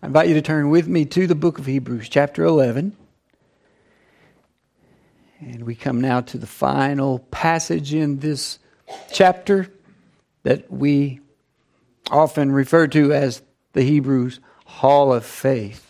I invite you to turn with me to the book of Hebrews, chapter 11. And we come now to the final passage in this chapter that we often refer to as the Hebrews Hall of Faith.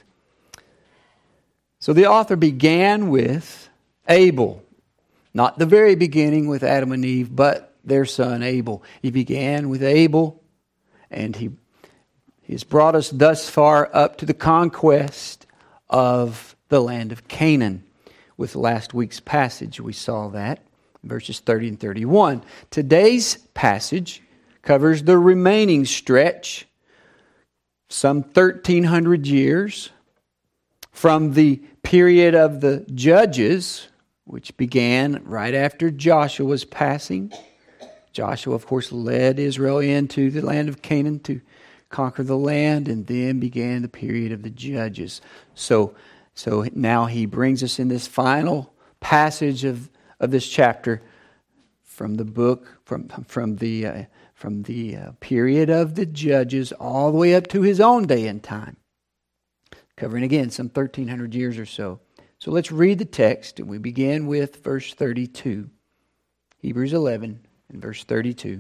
So the author began with Abel. Not the very beginning with Adam and Eve, but their son Abel. He began with Abel, and He's brought us thus far up to the conquest of the land of Canaan. With last week's passage, we saw that, verses 30 and 31. Today's passage covers the remaining stretch, some 1,300 years, from the period of the Judges, which began right after Joshua's passing. Joshua, of course, led Israel into the land of Canaan to conquer the land, and then began the period of the Judges. So now he brings us in this final passage of this chapter from the book, from the period of the Judges all the way up to his own day and time, covering again some 1,300 years or so. So let's read the text, and we begin with verse 32. Hebrews 11 and verse 32.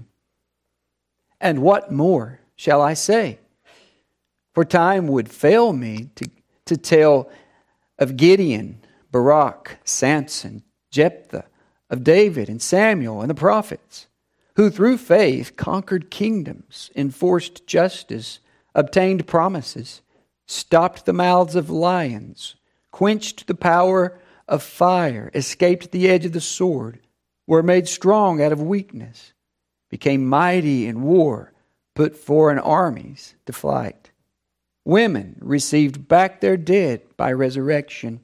And what more shall I say? For time would fail me to tell of Gideon, Barak, Samson, Jephthah, of David and Samuel and the prophets, who through faith conquered kingdoms, enforced justice, obtained promises, stopped the mouths of lions, quenched the power of fire, escaped the edge of the sword, were made strong out of weakness, became mighty in war, put foreign armies to flight. Women received back their dead by resurrection.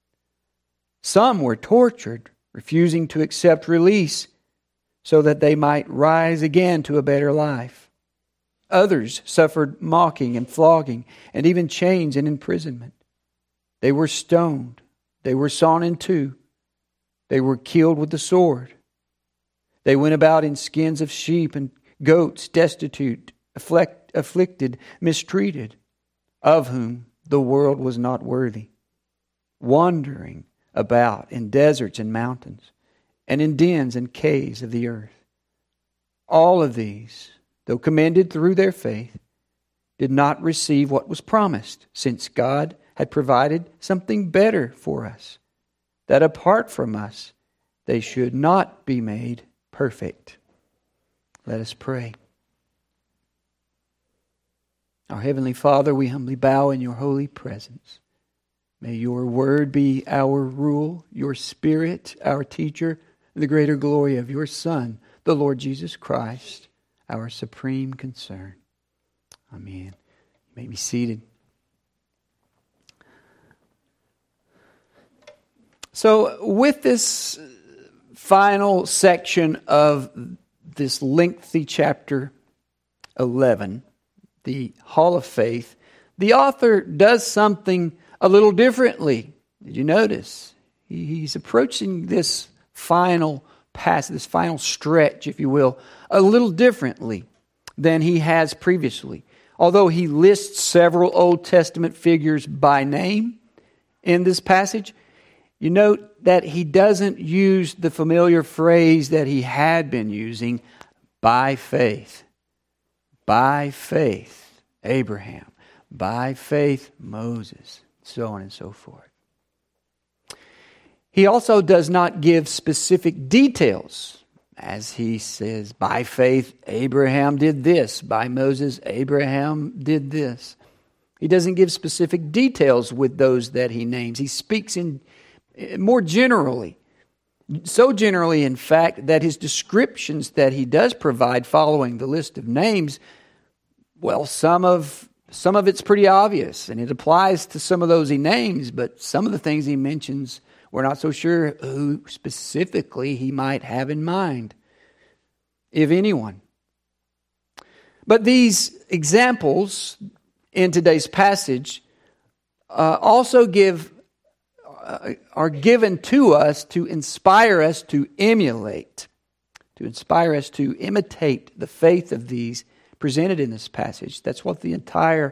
Some were tortured, refusing to accept release so that they might rise again to a better life. Others suffered mocking and flogging, and even chains and imprisonment. They were stoned. They were sawn in two. They were killed with the sword. They went about in skins of sheep and goats, destitute, afflicted, mistreated, of whom the world was not worthy, wandering about in deserts and mountains, and in dens and caves of the earth. All of these, though commended through their faith, did not receive what was promised, since God had provided something better for us, that apart from us they should not be made perfect. Let us pray. Our Heavenly Father, we humbly bow in your holy presence. May your word be our rule, your Spirit, our teacher, the greater glory of your Son, the Lord Jesus Christ, our supreme concern. Amen. You may be seated. So, with this final section of this lengthy chapter 11, the Hall of Faith, the author does something a little differently. Did you notice? He's approaching this final passage, this final stretch, if you will, a little differently than he has previously. Although he lists several Old Testament figures by name in this passage, you note that he doesn't use the familiar phrase that he had been using, by faith. By faith, Abraham. By faith, Moses. So on and so forth. He also does not give specific details, as he says, by faith, Abraham did this. By Moses, Abraham did this. He doesn't give specific details with those that he names. He speaks in more generally. So generally, in fact, that his descriptions that he does provide following the list of names, well, some of it's pretty obvious, and it applies to some of those he names, but some of the things he mentions, we're not so sure who specifically he might have in mind, if anyone. But these examples in today's passage also are given to us to inspire us to emulate, to inspire us to imitate the faith of these presented in this passage. That's what the entire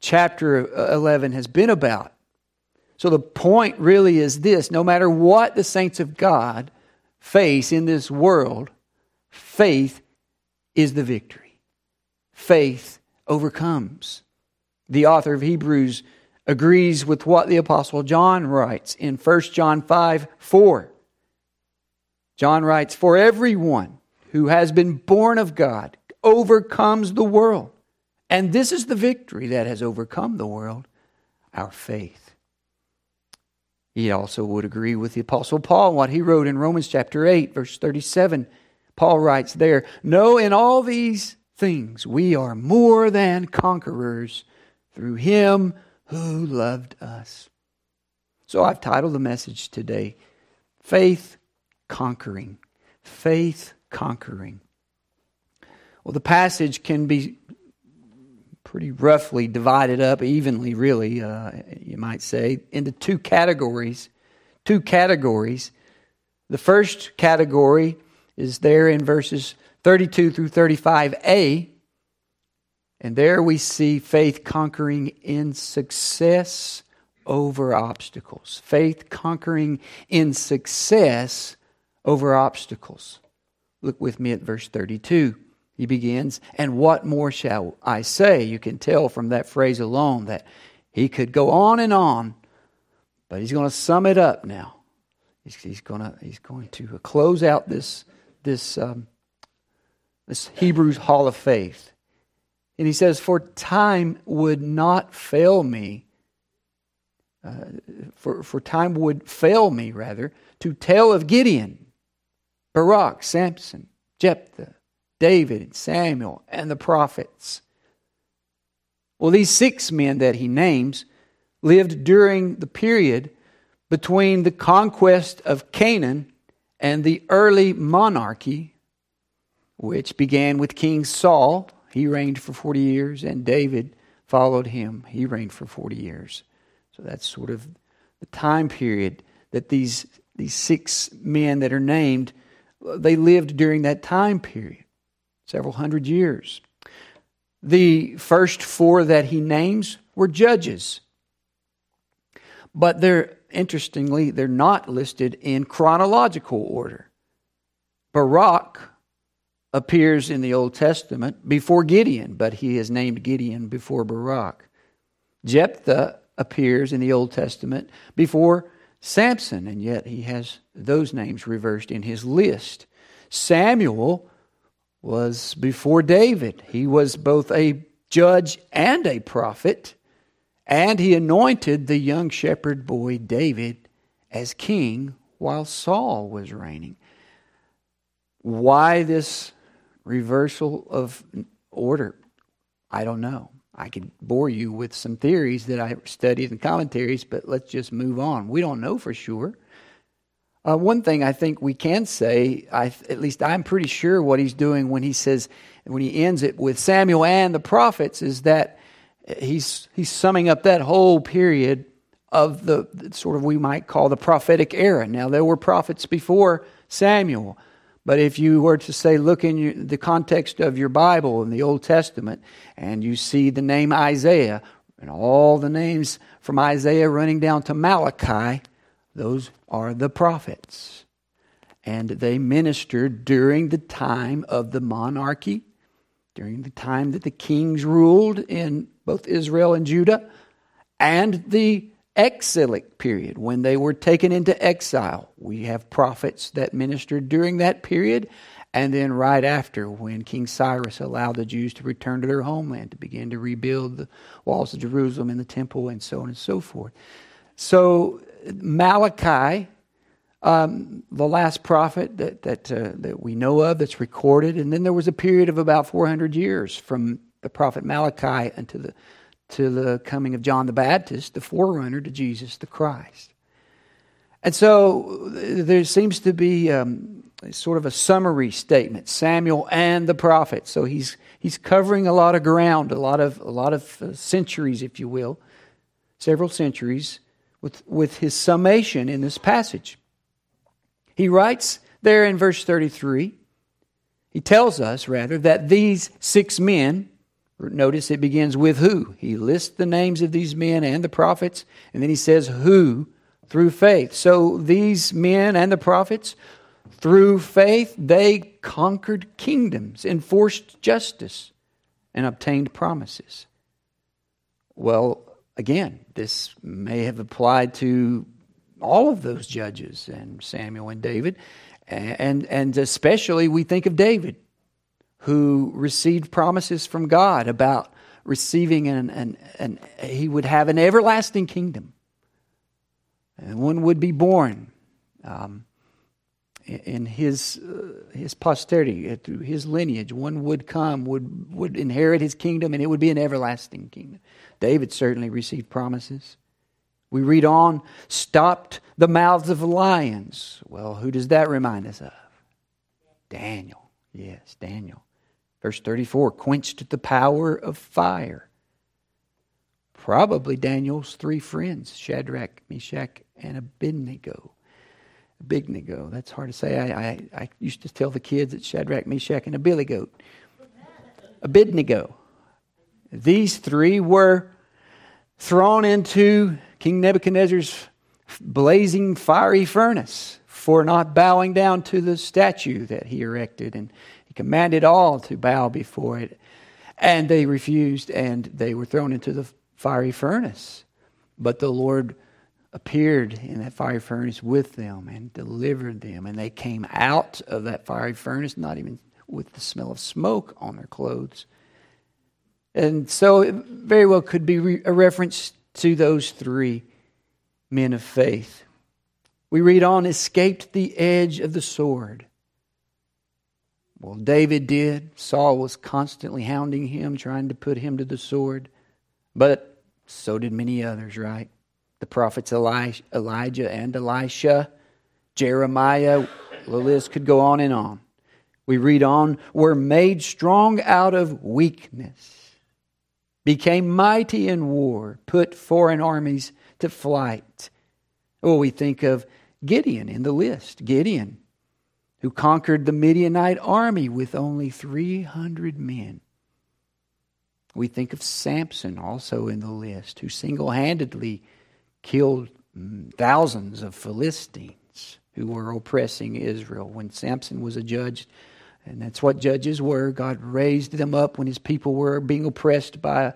chapter 11 has been about. So the point really is this: no matter what the saints of God face in this world, faith is the victory. Faith overcomes. The author of Hebrews agrees with what the Apostle John writes in 1 John 5:4. John writes, "For everyone who has been born of God overcomes the world. And this is the victory that has overcome the world, our faith." He also would agree with the Apostle Paul, what he wrote in Romans chapter 8, verse 37. Paul writes there, "No, in all these things we are more than conquerors through Him who loved us." So I've titled the message today, Faith Conquering. Faith Conquering. Well, the passage can be pretty roughly divided up, evenly really, you might say, into two categories. The first category is there in verses 32 through 35a. And there we see faith conquering in success over obstacles. Faith conquering in success over obstacles. Look with me at verse 32. He begins, "And what more shall I say?" You can tell from that phrase alone that he could go on, but he's going to sum it up now. He's going to close out this Hebrews Hall of Faith. And he says, "For time would not fail me, for time would fail me, rather, to tell of Gideon, Barak, Samson, Jephthah, David, Samuel, and the prophets." Well, these 6 men that he names lived during the period between the conquest of Canaan and the early monarchy, which began with King Saul. He reigned for 40 years, and David followed him. He reigned for 40 years. So that's sort of the time period that these 6 men that are named, they lived during that time period, several hundred years. The first 4 that he names were judges. But interestingly, they're not listed in chronological order. Barak appears in the Old Testament before Gideon, but he is named Gideon before Barak. Jephthah appears in the Old Testament before Samson, and yet he has those names reversed in his list. Samuel was before David. He was both a judge and a prophet, and he anointed the young shepherd boy David as king while Saul was reigning. Why this reversal of order? I don't know. I could bore you with some theories that I studied in commentaries, but let's just move on. We don't know for sure. One thing I think we can say, at least I'm pretty sure what he's doing when he ends it with Samuel and the prophets, is that he's summing up that whole period of the sort of, we might call, the prophetic era. Now, there were prophets before Samuel, but if you were to say, look in the context of your Bible in the Old Testament, and you see the name Isaiah, and all the names from Isaiah running down to Malachi, those are the prophets. And they ministered during the time of the monarchy, during the time that the kings ruled in both Israel and Judah, and the exilic period when they were taken into exile. We have prophets that ministered during that period, and then right after, when King Cyrus allowed the Jews to return to their homeland to begin to rebuild the walls of Jerusalem and the temple and so on and so forth. So Malachi, the last prophet that we know of that's recorded, and then there was a period of about 400 years from the prophet Malachi until the coming of John the Baptist, the forerunner to Jesus the Christ. And so there seems to be sort of a summary statement: Samuel and the prophets. So he's covering a lot of ground, a lot of centuries, if you will, several centuries, with his summation in this passage. He writes there in verse 33, he tells us rather that these 6 men, Notice it begins with who. He lists the names of these men and the prophets, and then he says who through faith. So these men and the prophets, through faith, they conquered kingdoms, enforced justice, and obtained promises. Well, again, this may have applied to all of those judges and Samuel and David, and especially we think of David, who received promises from God about receiving he would have an everlasting kingdom, and one would be born in his posterity, through his lineage. One would come, would inherit his kingdom, and it would be an everlasting kingdom. David certainly received promises. We read on, stopped the mouths of lions. Well, who does that remind us of? Daniel. Yes, Daniel. Verse 34, quenched the power of fire. Probably Daniel's three friends, Shadrach, Meshach, and Abednego. Abednego, that's hard to say. I used to tell the kids it's Shadrach, Meshach, and Abednego. Abednego. These three were thrown into King Nebuchadnezzar's blazing fiery furnace for not bowing down to the statue that he erected, and he commanded all to bow before it, and they refused, and they were thrown into the fiery furnace. But the Lord appeared in that fiery furnace with them and delivered them, and they came out of that fiery furnace not even with the smell of smoke on their clothes. And so it very well could be a reference to those three men of faith. We read on, escaped the edge of the sword. Well, David did. Saul was constantly hounding him, trying to put him to the sword. But so did many others, right? The prophets Elijah and Elisha, Jeremiah, the list could go on and on. We read on, were made strong out of weakness, became mighty in war, put foreign armies to flight. Oh, we think of Gideon in the list. Gideon, who conquered the Midianite army with only 300 men. We think of Samson, also in the list, who single-handedly killed thousands of Philistines who were oppressing Israel. When Samson was a judge, and that's what judges were, God raised them up when his people were being oppressed by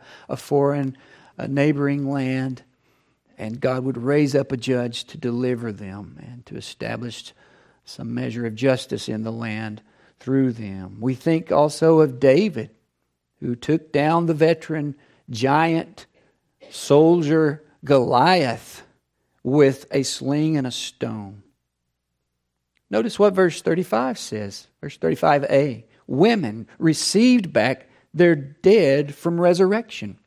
a neighboring land. And God would raise up a judge to deliver them and to establish some measure of justice in the land through them. We think also of David, who took down the veteran giant soldier Goliath with a sling and a stone. Notice what verse 35 says. Verse 35a. Women received back their dead from resurrection.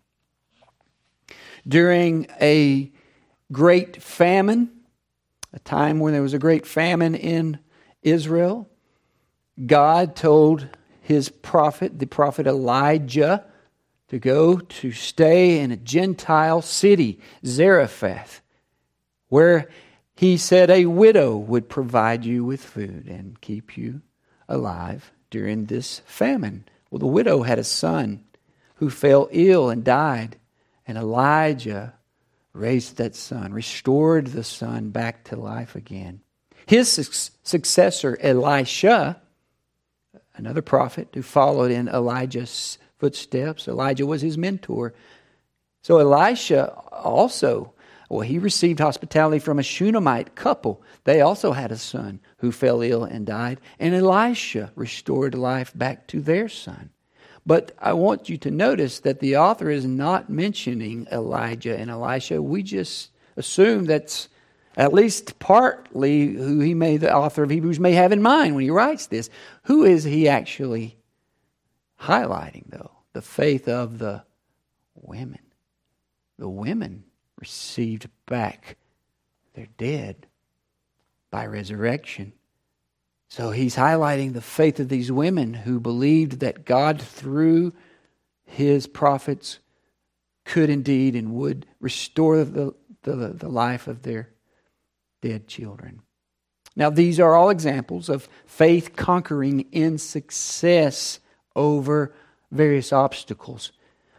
During a great famine, a time when there was a great famine in Israel, God told his prophet, the prophet Elijah, to go to stay in a Gentile city, Zarephath, where he said a widow would provide you with food and keep you alive during this famine. Well, the widow had a son who fell ill and died, and Elijah raised that son, restored the son back to life again. His successor, Elisha, another prophet who followed in Elijah's footsteps. Elijah was his mentor. So Elisha also, he received hospitality from a Shunammite couple. They also had a son who fell ill and died. And Elisha restored life back to their son. But I want you to notice that the author is not mentioning Elijah and Elisha. We just assume that's at least partly who the author of Hebrews may have in mind when he writes this. Who is he actually highlighting, though? The faith of the women. The women received back their dead by resurrection. So he's highlighting the faith of these women who believed that God, through his prophets, could indeed and would restore the life of their dead children. Now, these are all examples of faith conquering in success over various obstacles.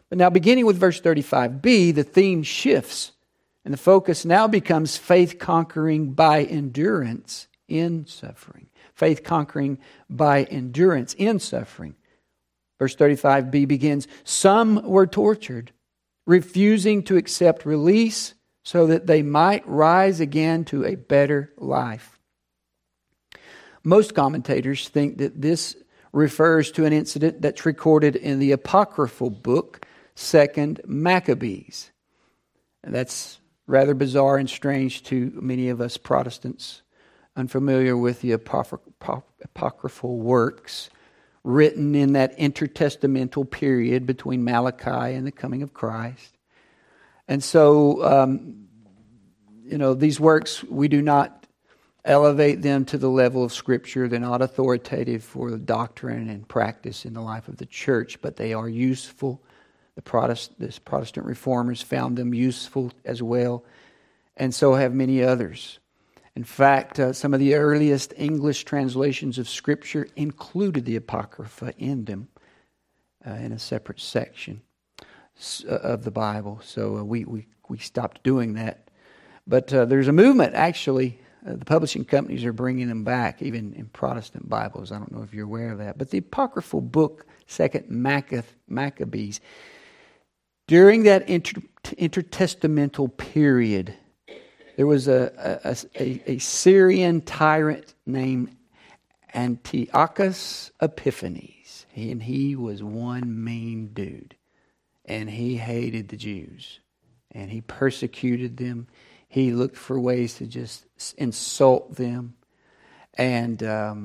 But now beginning with verse 35b, the theme shifts. And the focus now becomes faith conquering by endurance in suffering. Faith conquering by endurance in suffering. Verse 35b begins, some were tortured, refusing to accept release so that they might rise again to a better life. Most commentators think that this refers to an incident that's recorded in the apocryphal book, 2nd Maccabees. And that's rather bizarre and strange to many of us Protestants unfamiliar with the apocryphal works written in that intertestamental period between Malachi and the coming of Christ. And so, these works, we do not elevate them to the level of Scripture. They're not authoritative for the doctrine and practice in the life of the church, but they are useful. The Protestant reformers found them useful as well, and so have many others. In fact, some of the earliest English translations of Scripture included the Apocrypha in them in a separate section of the Bible. So we stopped doing that. But there's a movement, actually. The publishing companies are bringing them back, even in Protestant Bibles. I don't know if you're aware of that. But the apocryphal book, 2nd Maccabees, during that intertestamental period, there was a Syrian tyrant named Antiochus Epiphanes. And he was one mean dude. And he hated the Jews. And he persecuted them. He looked for ways to just insult them. And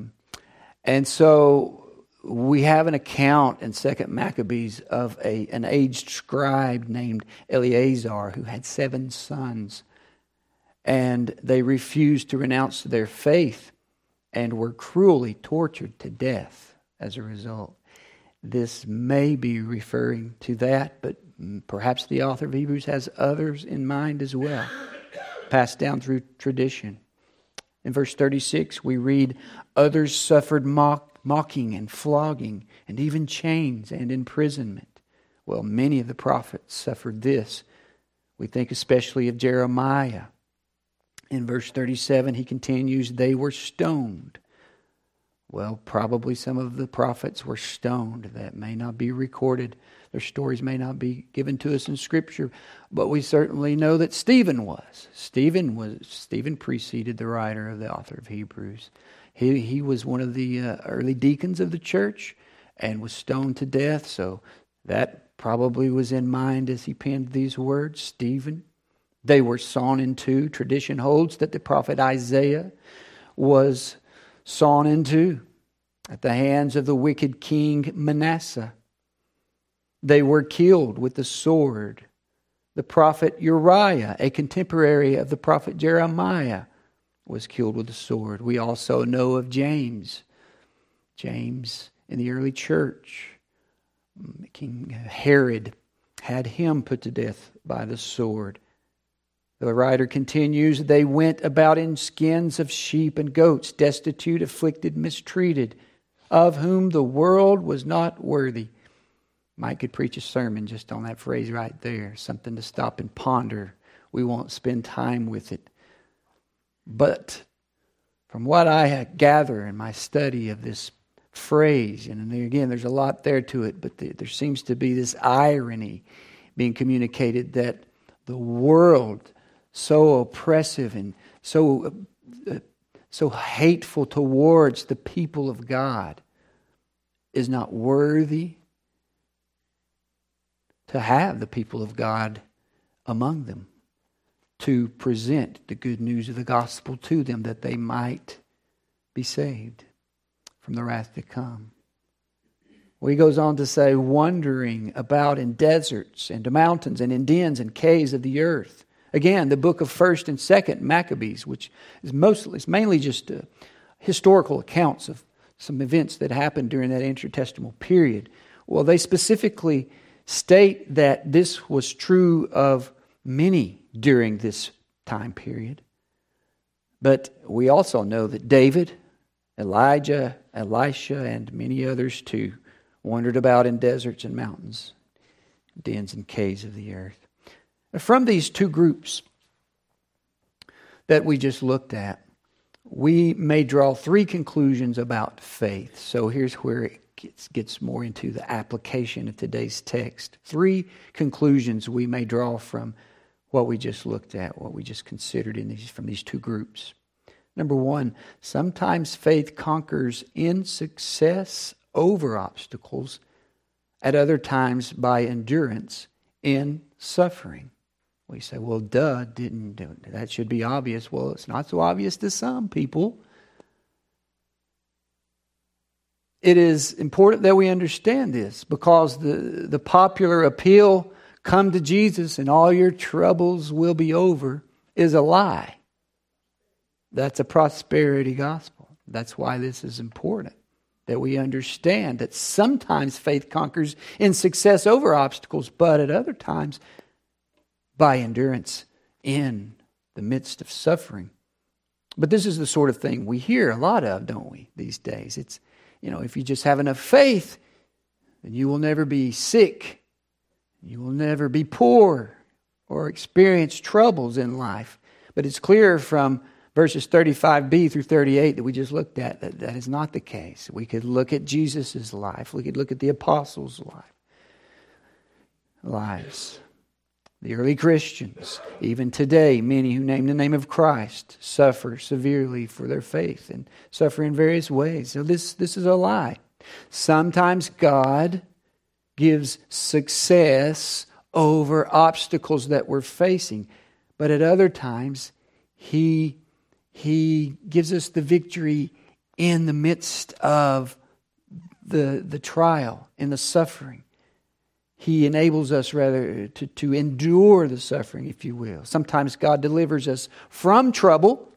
so we have an account in 2nd Maccabees of an aged scribe named Eleazar who had 7 sons. And they refused to renounce their faith and were cruelly tortured to death as a result. This may be referring to that, but perhaps the author of Hebrews has others in mind as well, passed down through tradition. In verse 36, we read, others suffered mocking and flogging and even chains and imprisonment. Well, many of the prophets suffered this. We think especially of Jeremiah. In verse 37, he continues, they were stoned. Well, probably some of the prophets were stoned. That may not be recorded. Their stories may not be given to us in Scripture. But we certainly know that Stephen was. Stephen preceded the writer of the author of Hebrews. He was one of the early deacons of the church and was stoned to death. So that probably was in mind as he penned these words, Stephen. They were sawn in two. Tradition holds that the prophet Isaiah was sawn in two at the hands of the wicked king Manasseh. They were killed with the sword. The prophet Uriah, a contemporary of the prophet Jeremiah, was killed with the sword. We also know of James. James in the early church. King Herod had him put to death by the sword. The writer continues, they went about in skins of sheep and goats, destitute, afflicted, mistreated, of whom the world was not worthy. Mike could preach a sermon just on that phrase right there. Something to stop and ponder. We won't spend time with it. But from what I gather in my study of this phrase, and again, there's a lot there to it, but there seems to be this irony being communicated that the world, so oppressive and so hateful towards the people of God, is not worthy to have the people of God among them, to present the good news of the gospel to them that they might be saved from the wrath to come. Well, he goes on to say, wandering about in deserts and mountains and in dens and caves of the earth. Again, the book of 1st and 2nd Maccabees, which is mainly just historical accounts of some events that happened during that intertestamental period. Well, they specifically state that this was true of many during this time period. But we also know that David, Elijah, Elisha, and many others too wandered about in deserts and mountains. dens and caves of the earth. From these two groups that we just looked at, we may draw three conclusions about faith. So here's where it gets more into the application of today's text. Three conclusions we may draw from what we just looked at, what we just considered from these two groups. Number one, sometimes faith conquers in success over obstacles, at other times by endurance in suffering. We say, well, that should be obvious. Well, it's not so obvious to some people. It is important that we understand this, because the popular appeal, come to Jesus and all your troubles will be over, is a lie. That's a prosperity gospel. That's why this is important, that we understand that sometimes faith conquers in success over obstacles, but at other times by endurance in the midst of suffering. But this is the sort of thing we hear a lot of, don't we, these days? It's, if you just have enough faith, then you will never be sick. You will never be poor or experience troubles in life. But it's clear from verses 35b through 38 that we just looked at that is not the case. We could look at Jesus' life. We could look at the apostles' lives. The early Christians, even today, many who name the name of Christ suffer severely for their faith and suffer in various ways. So this is a lie. Sometimes God gives success over obstacles that we're facing, but at other times He gives us the victory in the midst of the trial, in the suffering. He enables us rather to endure the suffering, if you will. Sometimes God delivers us from trouble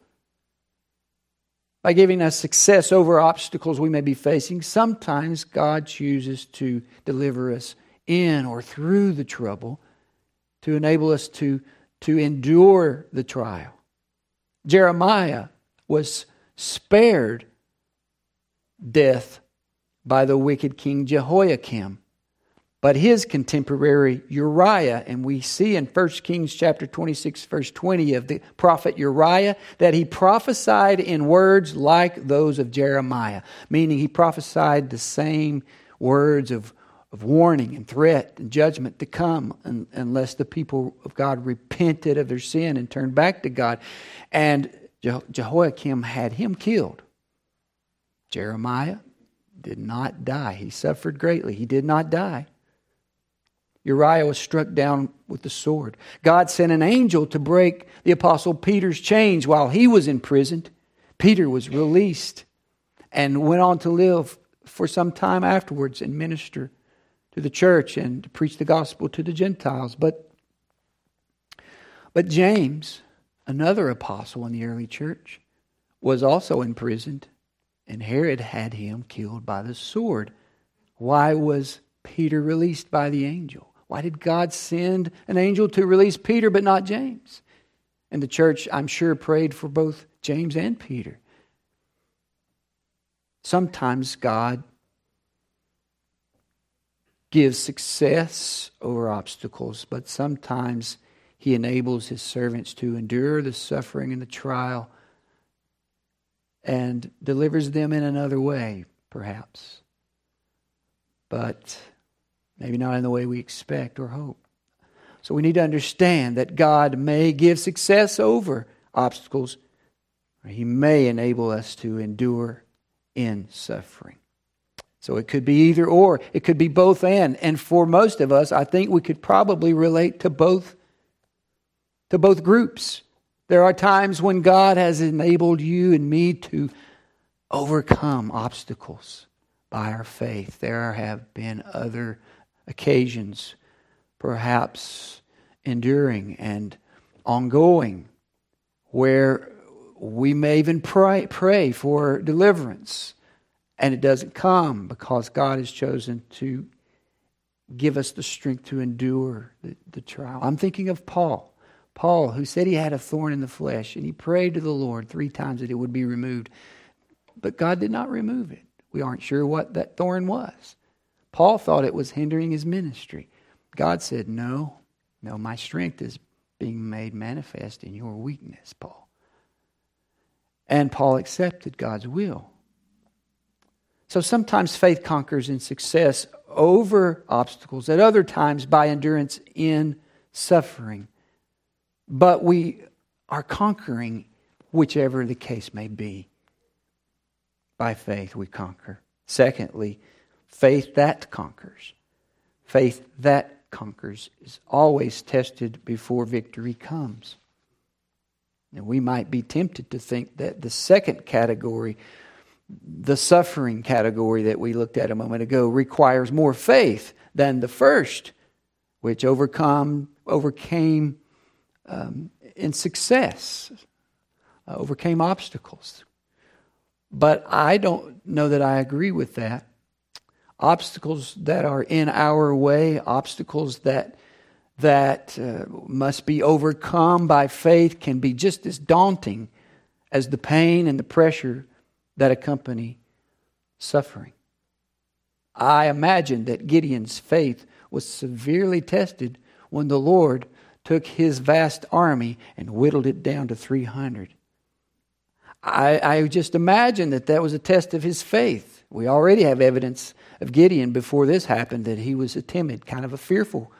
by giving us success over obstacles we may be facing. Sometimes God chooses to deliver us in or through the trouble to enable us to endure the trial. Jeremiah was spared death by the wicked king Jehoiakim. But his contemporary Uriah, and we see in 1 Kings chapter 26, verse 20 of the prophet Uriah, that he prophesied in words like those of Jeremiah, meaning he prophesied the same words of warning and threat and judgment to come unless the people of God repented of their sin and turned back to God. And Jehoiakim had him killed. Jeremiah did not die. He suffered greatly. He did not die. Uriah was struck down with the sword. God sent an angel to break the apostle Peter's chains while he was imprisoned. Peter was released and went on to live for some time afterwards and minister to the church and to preach the gospel to the Gentiles. But James, another apostle in the early church, was also imprisoned, and Herod had him killed by the sword. Why was Peter released by the angel? Why did God send an angel to release Peter but not James? And the church, I'm sure, prayed for both James and Peter. Sometimes God gives success over obstacles, but sometimes He enables His servants to endure the suffering and the trial and delivers them in another way, perhaps. But maybe not in the way we expect or hope. So we need to understand that God may give success over obstacles, or He may enable us to endure in suffering. So it could be either or. It could be both and. And for most of us, I think we could probably relate to both groups. There are times when God has enabled you and me to overcome obstacles by our faith. There have been other occasions, perhaps enduring and ongoing, where we may even pray for deliverance, and it doesn't come because God has chosen to give us the strength to endure the trial. I'm thinking of Paul, who said he had a thorn in the flesh, and he prayed to the Lord 3 times that it would be removed. But God did not remove it. We aren't sure what that thorn was. Paul thought it was hindering his ministry. God said, no, my strength is being made manifest in your weakness, Paul. And Paul accepted God's will. So sometimes faith conquers in success over obstacles, at other times by endurance in suffering. But we are conquering, whichever the case may be. By faith we conquer. Secondly, faith that conquers. Faith that conquers is always tested before victory comes. And we might be tempted to think that the second category, the suffering category that we looked at a moment ago, requires more faith than the first, which overcame in success, overcame obstacles. But I don't know that I agree with that. Obstacles that are in our way, obstacles that must be overcome by faith, can be just as daunting as the pain and the pressure that accompany suffering. I imagine that Gideon's faith was severely tested when the Lord took his vast army and whittled it down to 300. I just imagine that was a test of his faith. We already have evidence of Gideon before this happened that he was a timid, kind of a fearful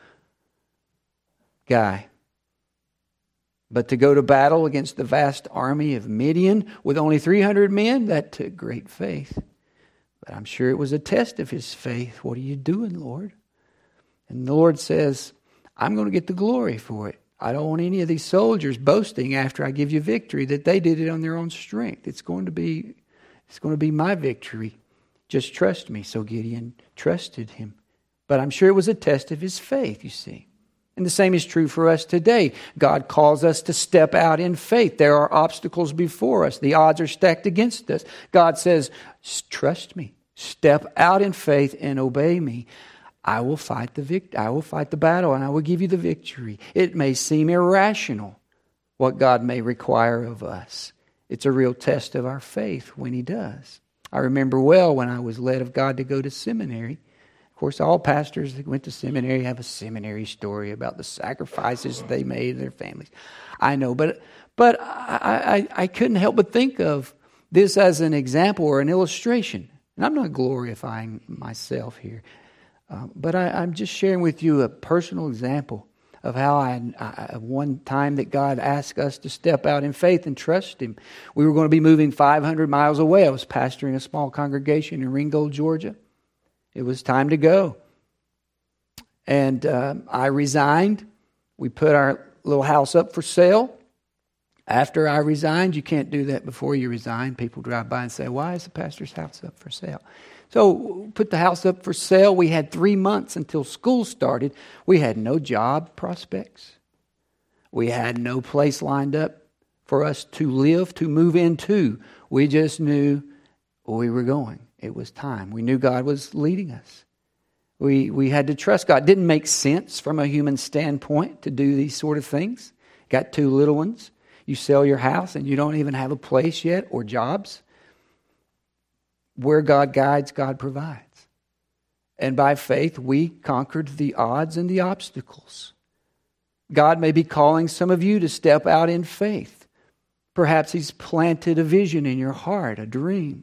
guy. But to go to battle against the vast army of Midian with only 300 men, that took great faith. But I'm sure it was a test of his faith. What are you doing, Lord? And the Lord says, I'm going to get the glory for it. I don't want any of these soldiers boasting after I give you victory that they did it on their own strength. It's going to be my victory. Just trust me. So Gideon trusted him. But I'm sure it was a test of his faith, you see. And the same is true for us today. God calls us to step out in faith. There are obstacles before us. The odds are stacked against us. God says, trust me. Step out in faith and obey me. I will fight the battle, and I will give you the victory. It may seem irrational what God may require of us. It's a real test of our faith when He does. I remember well when I was led of God to go to seminary. Of course, all pastors that went to seminary have a seminary story about the sacrifices they made in their families. I know, but I couldn't help but think of this as an example or an illustration. And I'm not glorifying myself here. But I'm just sharing with you a personal example of how one time that God asked us to step out in faith and trust Him. We were going to be moving 500 miles away. I was pastoring a small congregation in Ringgold, Georgia. It was time to go. And I resigned. We put our little house up for sale. After I resigned, you can't do that before you resign. People drive by and say, why is the pastor's house up for sale? So put the house up for sale. We had 3 months until school started. We had no job prospects. We had no place lined up for us to live, to move into. We just knew we were going. It was time. We knew God was leading us. We had to trust God. It didn't make sense from a human standpoint to do these sort of things. Got 2 little ones. You sell your house and you don't even have a place yet or jobs. Where God guides, God provides. And by faith, we conquered the odds and the obstacles. God may be calling some of you to step out in faith. Perhaps He's planted a vision in your heart, a dream.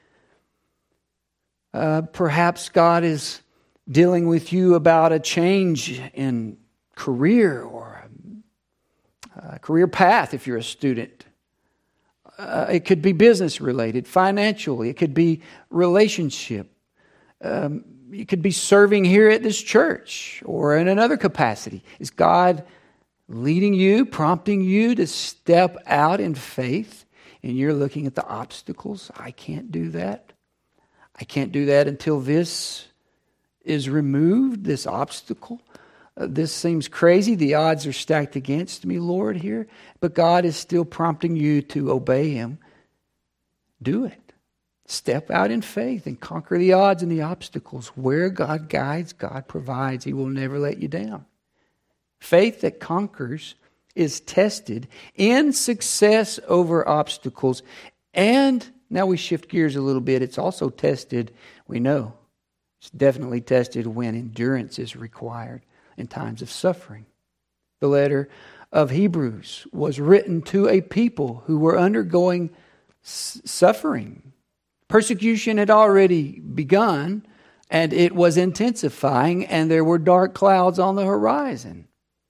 Perhaps God is dealing with you about a change in career or a career path if you're a student. It could be business related, financially. It could be relationship. You could be serving here at this church or in another capacity. Is God leading you, prompting you to step out in faith? And you're looking at the obstacles. I can't do that. I can't do that until this is removed, this obstacle. This seems crazy. The odds are stacked against me, Lord, here. But God is still prompting you to obey Him. Do it. Step out in faith and conquer the odds and the obstacles. Where God guides, God provides. He will never let you down. Faith that conquers is tested in success over obstacles. And now we shift gears a little bit. It's also tested, we know, it's definitely tested when endurance is required. in times of suffering. The letter of Hebrews was written to a people who were undergoing suffering. Persecution had already begun, and it was intensifying, and there were dark clouds on the horizon.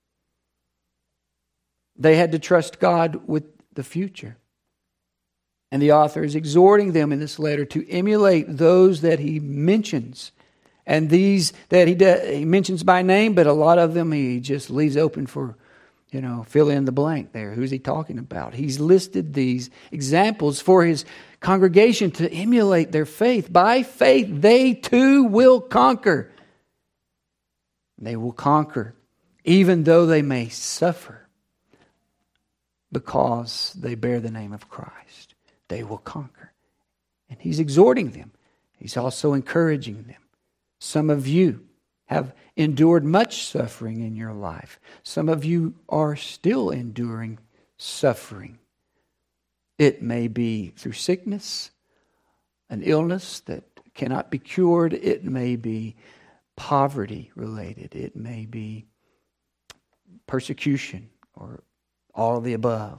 They had to trust God with the future. And the author is exhorting them in this letter to emulate those that he mentions. And these that he mentions by name, but a lot of them he just leaves open for, fill in the blank there. Who's he talking about? He's listed these examples for his congregation to emulate their faith. By faith, they too will conquer. They will conquer, even though they may suffer, because they bear the name of Christ. They will conquer. And he's exhorting them. He's also encouraging them. Some of you have endured much suffering in your life. Some of you are still enduring suffering. It may be through sickness, an illness that cannot be cured. It may be poverty related. It may be persecution or all of the above.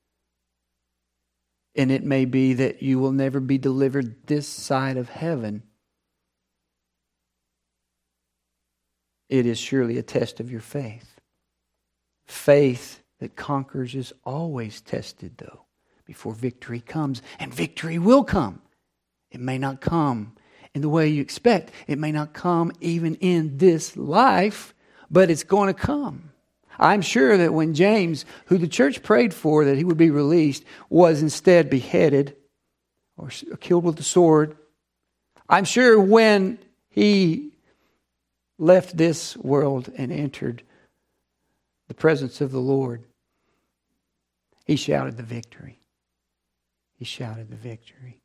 And it may be that you will never be delivered this side of heaven. It is surely a test of your faith. Faith that conquers is always tested, though, before victory comes. And victory will come. It may not come in the way you expect. It may not come even in this life, but it's going to come. I'm sure that when James, who the church prayed for that he would be released, was instead beheaded or killed with the sword, I'm sure when he left this world and entered the presence of the Lord, he shouted the victory. He shouted the victory.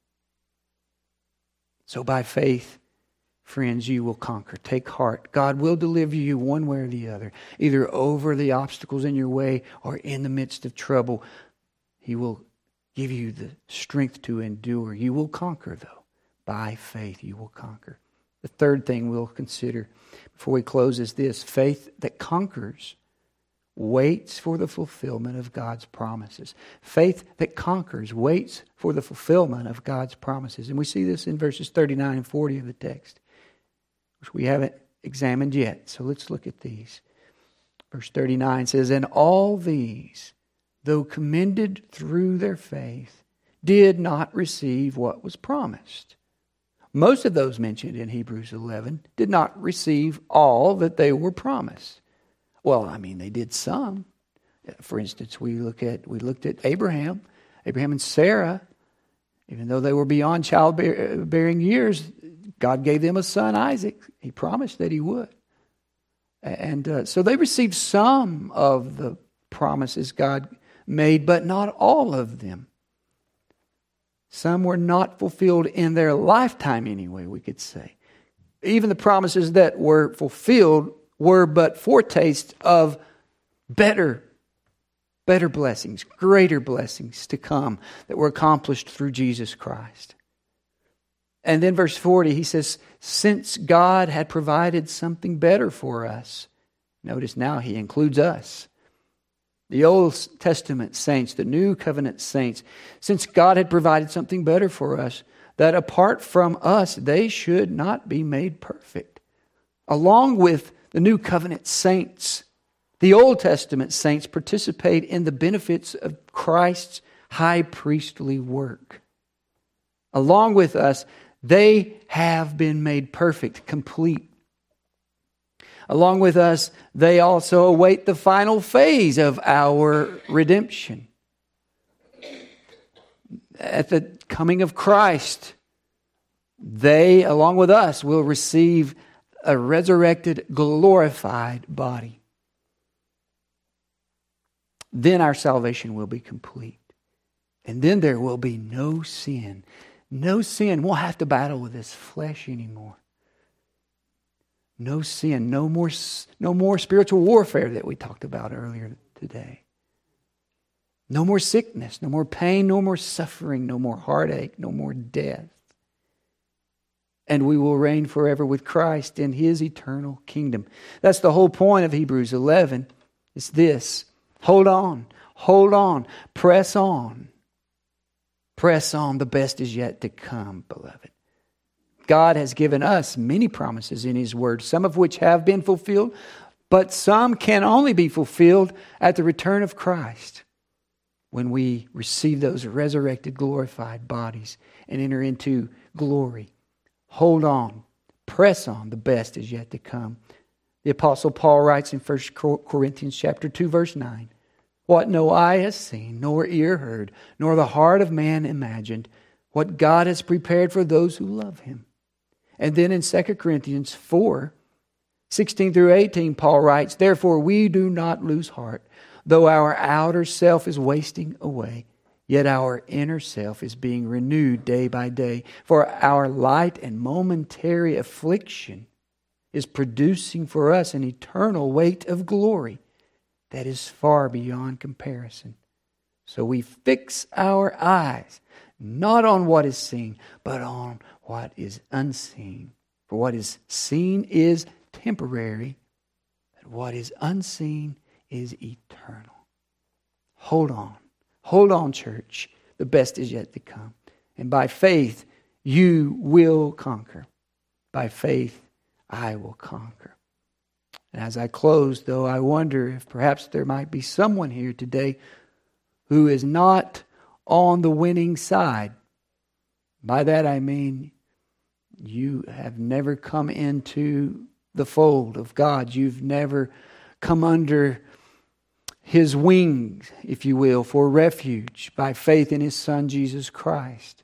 So by faith, friends, you will conquer. Take heart. God will deliver you one way or the other, either over the obstacles in your way or in the midst of trouble. He will give you the strength to endure. You will conquer, though. By faith, you will conquer. The third thing we'll consider before we close is this: faith that conquers waits for the fulfillment of God's promises. Faith that conquers waits for the fulfillment of God's promises. And we see this in verses 39 and 40 of the text, which we haven't examined yet. So let's look at these. Verse 39 says, "And all these, though commended through their faith, did not receive what was promised." Most of those mentioned in Hebrews 11 did not receive all that they were promised. Well, they did some. For instance, we looked at Abraham and Sarah. Even though they were beyond childbearing years, God gave them a son, Isaac. He promised that he would. And so they received some of the promises God made, but not all of them. Some were not fulfilled in their lifetime anyway, we could say. Even the promises that were fulfilled were but foretastes of better blessings, greater blessings to come that were accomplished through Jesus Christ. And then verse 40, he says, since God had provided something better for us. Notice now he includes us. The Old Testament saints, the New Covenant saints, since God had provided something better for us, that apart from us, they should not be made perfect. Along with the New Covenant saints, the Old Testament saints participate in the benefits of Christ's high priestly work. Along with us, they have been made perfect, complete. Along with us, they also await the final phase of our redemption. At the coming of Christ, they, along with us, will receive a resurrected, glorified body. Then our salvation will be complete. And then there will be no sin. No sin. We'll have to battle with this flesh anymore. No sin. No more spiritual warfare that we talked about earlier today. No more sickness. No more pain. No more suffering. No more heartache. No more death. and we will reign forever with Christ in His eternal kingdom. That's the whole point of Hebrews 11. It's this. Hold on. Hold on. Press on. Press on. The best is yet to come, beloved. God has given us many promises in His Word, some of which have been fulfilled, but some can only be fulfilled at the return of Christ, when we receive those resurrected, glorified bodies and enter into glory. Hold on. Press on. The best is yet to come. The Apostle Paul writes in 1 Corinthians chapter 2, verse 9, "What no eye has seen, nor ear heard, nor the heart of man imagined, what God has prepared for those who love Him." And then in 2 Corinthians 4, 16 through 18, Paul writes, "Therefore we do not lose heart. Though our outer self is wasting away, yet our inner self is being renewed day by day. For our light and momentary affliction is producing for us an eternal weight of glory that is far beyond comparison. So we fix our eyes not on what is seen, but on what is unseen. For what is seen is temporary, but what is unseen is eternal." Hold on. Hold on, church. The best is yet to come. And by faith, you will conquer. By faith, I will conquer. And as I close, though, I wonder if perhaps there might be someone here today who is not on the winning side. By that I mean you have never come into the fold of God. You've never come under His wings, if you will, for refuge by faith in His Son, Jesus Christ.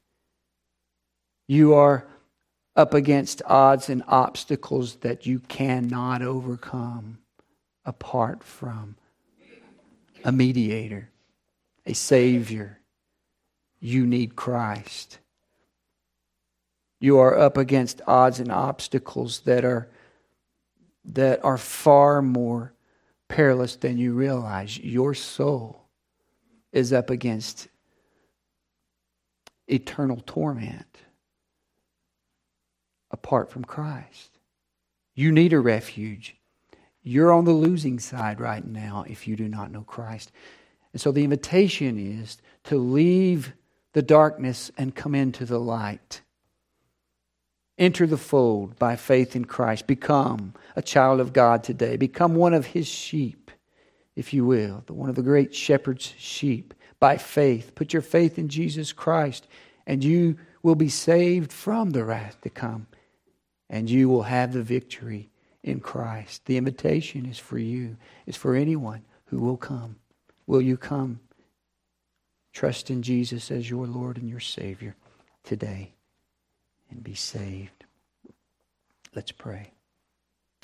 You are up against odds and obstacles that you cannot overcome apart from a mediator, a Savior. You need Christ. You are up against odds and obstacles that are far more perilous than you realize. Your soul is up against eternal torment apart from Christ. You need a refuge. You're on the losing side right now if you do not know Christ. And so the invitation is to leave the darkness and come into the light. Enter the fold by faith in Christ. Become a child of God today. Become one of His sheep, if you will. One of the great shepherd's sheep. By faith. Put your faith in Jesus Christ, and you will be saved from the wrath to come. And you will have the victory in Christ. The invitation is for you. It's for anyone who will come. Will you come? Trust in Jesus as your Lord and your Savior today and be saved. Let's pray.